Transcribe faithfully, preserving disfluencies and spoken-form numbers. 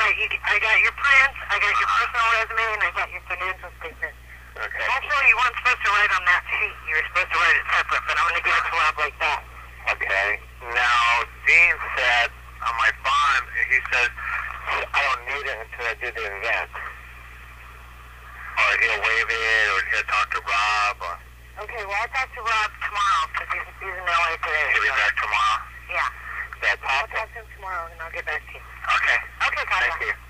got you, I got your prints, I got your personal resume, and I got your financial statement. Okay. Actually, you weren't supposed to write on that sheet. You were supposed to write it separate, but I'm going to give it to Rob like that. Okay. Now, Dean said on my bond, he says, I don't need it until I do the event. Or he'll waive it, or he'll talk to Rob, or... Okay, well, I'll talk to Rob tomorrow, because he's, he's in L A today. He'll be back tomorrow? Yeah. That's I'll awesome. talk to him tomorrow, and I'll get back to you. Okay. Okay, Kyle. Thank you.